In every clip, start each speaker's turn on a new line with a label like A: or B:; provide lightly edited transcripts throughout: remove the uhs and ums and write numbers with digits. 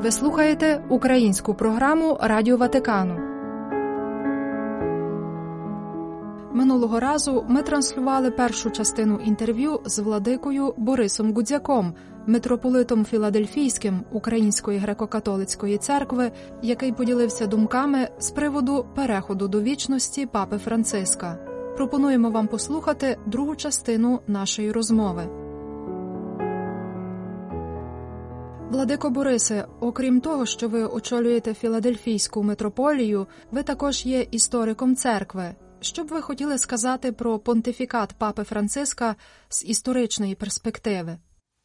A: Ви слухаєте українську програму Радіо Ватикану. Минулого разу ми транслювали першу частину інтерв'ю з владикою Борисом Гудзяком, митрополитом Філадельфійським Української греко-католицької церкви, який поділився думками з приводу переходу до вічності Папи Франциска. Пропонуємо вам послухати другу частину нашої розмови. Владико Борисе, окрім того, що ви очолюєте Філадельфійську митрополію, ви також є істориком церкви. Що б ви хотіли сказати про понтифікат Папи Франциска з історичної перспективи?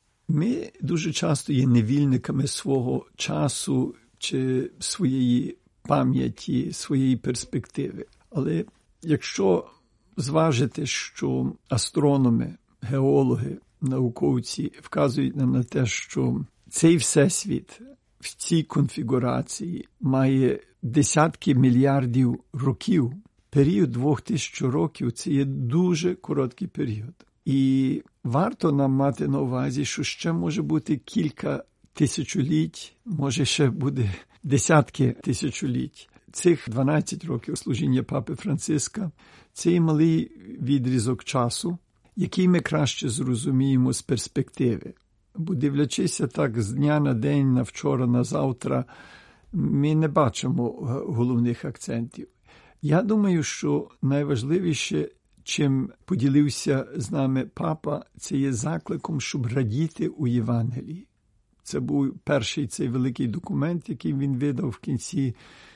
B: Ми дуже часто є невільниками свого часу чи своєї пам'яті, своєї перспективи. Але якщо зважити, що астрономи, геологи, науковці вказують нам на те, що цей всесвіт в цій конфігурації має десятки мільярдів років, період 2000 років – це є дуже короткий період. І варто нам мати на увазі, що ще може бути кілька тисячоліть, може ще буде десятки тисячоліть. Цих 12 років служіння Папи Франциска – це є малий відрізок часу, який ми краще зрозуміємо з перспективи. Бо дивлячися так з дня на день, на вчора, на завтра, ми не бачимо головних акцентів. Я думаю, що найважливіше, чим поділився з нами Папа, це є закликом, щоб радіти у Євангелії. Це був перший цей великий документ, який він видав в кінці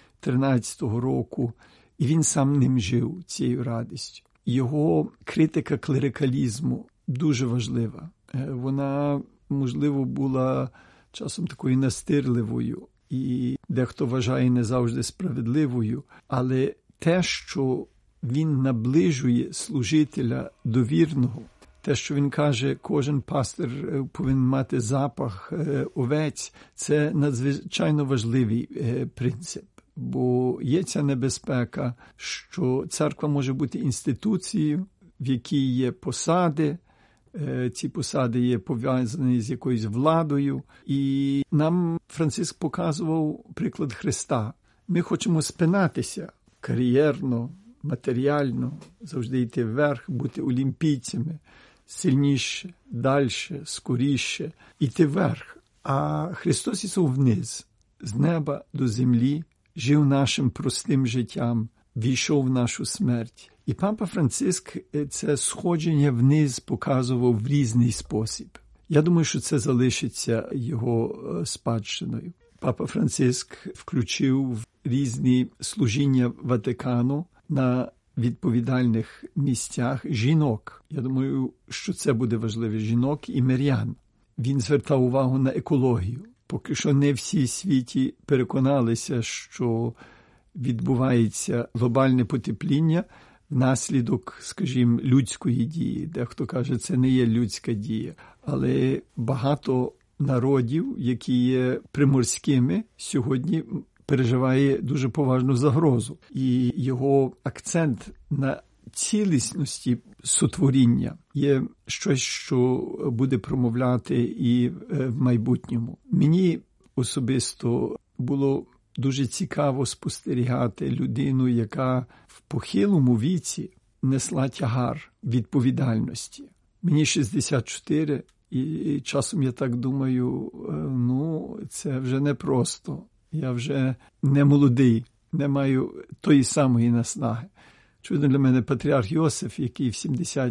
B: 13-го року, і він сам ним жив, цією радістю. Його критика клерикалізму дуже важлива. Вона, можливо, була часом такою настирливою і дехто вважає не завжди справедливою, але те, що він наближує служителя до вірного, те, що він каже, кожен пастир повинен мати запах овець, це надзвичайно важливий принцип. Бо є ця небезпека, що церква може бути інституцією, в якій є посади, ці посади є пов'язані з якоюсь владою. І нам Франциск показував приклад Христа. Ми хочемо спинатися кар'єрно, матеріально, завжди йти вверх, бути олімпійцями, сильніше, дальше, скоріше, йти вверх. А Христос ішов вниз, з неба до землі, жив нашим простим життям, війшов в нашу смерть. І Папа Франциск це сходження вниз показував в різний спосіб. Я думаю, що це залишиться його спадщиною. Папа Франциск включив в різні служіння Ватикану на відповідальних місцях жінок. Я думаю, що це буде важливо, жінок і мирян. Він звертав увагу на екологію. Поки що не всі в світі переконалися, що відбувається глобальне потепління внаслідок, скажімо, людської дії. Дехто каже, це не є людська дія. Але багато народів, які є приморськими, сьогодні переживає дуже поважну загрозу. І його акцент на цілісності сотворіння є щось, що буде промовляти і в майбутньому. Мені особисто було дуже цікаво спостерігати людину, яка в похилому віці несла тягар відповідальності. Мені 64, і часом я так думаю, це вже непросто. Я вже не молодий, не маю тої самої наснаги. Чудно для мене патріарх Йосиф, який в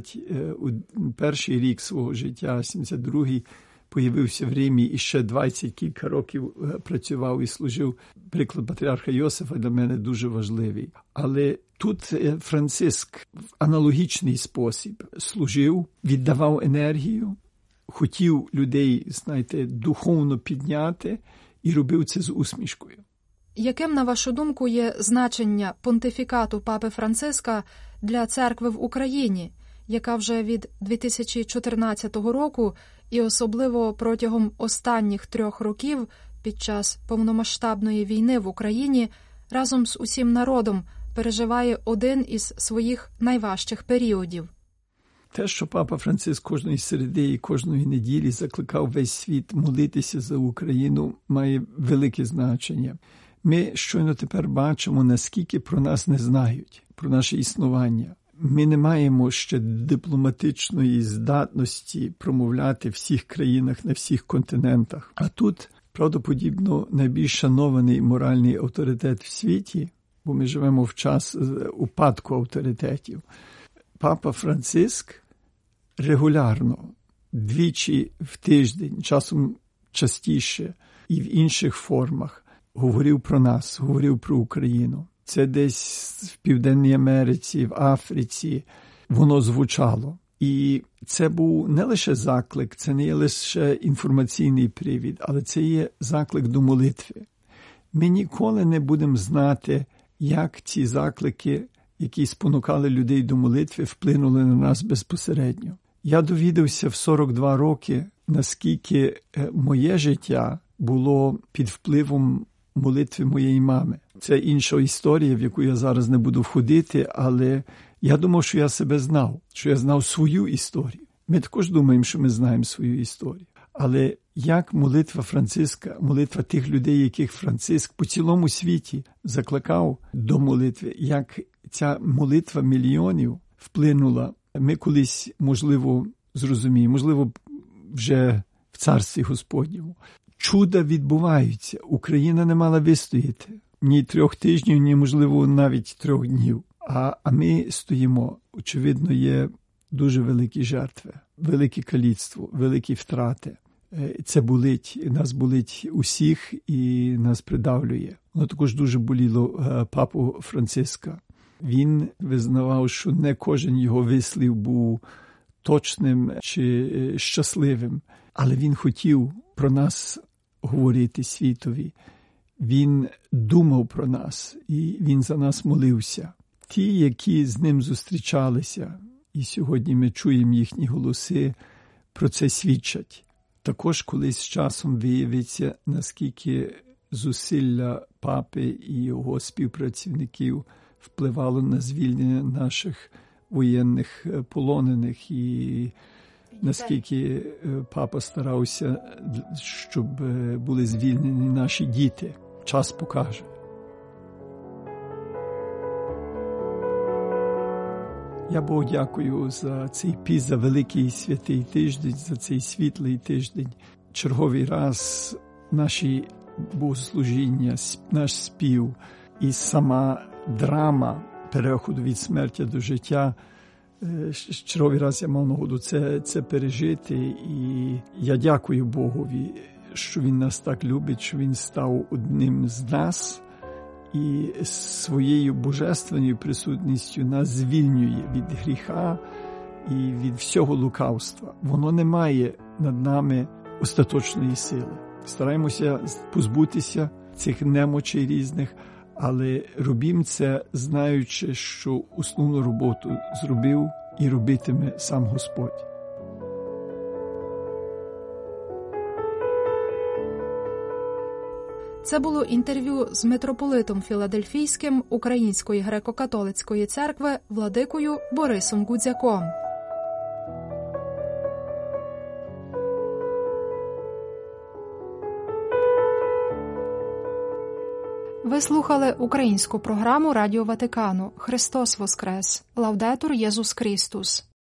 B: 71-й рік свого життя, 72-й, появився в Римі і ще 20 кілька років працював і служив. Приклад патріарха Йосифа для мене дуже важливий. Але тут Франциск в аналогічний спосіб служив, віддавав енергію, хотів людей, духовно підняти і робив це з усмішкою.
A: Яким, на вашу думку, є значення понтифікату Папи Франциска для церкви в Україні, яка вже від 2014 року і особливо протягом останніх 3 років під час повномасштабної війни в Україні разом з усім народом переживає один із своїх найважчих періодів?
B: те, що папа Франциск кожної середи і кожної неділі закликав весь світ молитися за Україну, має велике значення. Ми щойно тепер бачимо, наскільки про нас не знають, про наше існування. Ми не маємо ще дипломатичної здатності промовляти в всіх країнах, на всіх континентах. А тут, правдоподібно, найбільш шанований моральний авторитет в світі, бо ми живемо в час упадку авторитетів. Папа Франциск регулярно, двічі в тиждень, часом частіше і в інших формах, говорив про нас, говорив про Україну. Це десь в Південній Америці, в Африці воно звучало. І це був не лише заклик, це не є лише інформаційний привід, але це є заклик до молитви. Ми ніколи не будемо знати, як ці заклики, які спонукали людей до молитви, вплинули на нас безпосередньо. Я довідався в 42 роки, наскільки моє життя було під впливом молитви моєї мами. Це інша історія, в яку я зараз не буду входити, але я думав, що я себе знав, що я знав свою історію. Ми також думаємо, що ми знаємо свою історію. Але як молитва Франциска, молитва тих людей, яких Франциск по цілому світі закликав до молитви, як ця молитва мільйонів вплинула, ми колись, можливо, зрозуміємо, можливо, вже в Царстві Господньому. Чуда відбуваються. Україна не мала вистояти ні 3 тижнів, ні, можливо, навіть 3 днів. А ми стоїмо. Очевидно, є дуже великі жертви, велике каліцтво, великі втрати. Це болить, нас болить усіх і нас придавлює. Воно також дуже боліло папу Франциска. Він визнавав, що не кожен його вислів був точним чи щасливим, але він хотів про нас говорити світові. Він думав про нас, і він за нас молився. Ті, які з ним зустрічалися, і сьогодні ми чуємо їхні голоси, про це свідчать. Також колись з часом виявиться, наскільки зусилля папи і його співпрацівників впливало на звільнення наших воєнних полонених, і наскільки папа старався, щоб були звільнені наші діти. Час покаже. Я Богу дякую за цей піст, за великий святий тиждень, за цей світлий тиждень. Черговий раз наші богослужіння, наш спів і сама драма переходу від смерті до життя. Черговий раз я мав нагоду це пережити, і я дякую Богові, що Він нас так любить, що Він став одним з нас і своєю божественною присутністю нас звільнює від гріха і від всього лукавства. Воно не має над нами остаточної сили. Стараємося позбутися цих немочей різних, але робім це, знаючи, що основну роботу зробив і робитиме сам Господь.
A: Це було інтерв'ю з митрополитом Філадельфійським Української греко-католицької церкви владикою Борисом Гудзяком. Ви слухали українську програму Радіо Ватикану «Христос Воскрес! Лаудетур Єсус Христос!».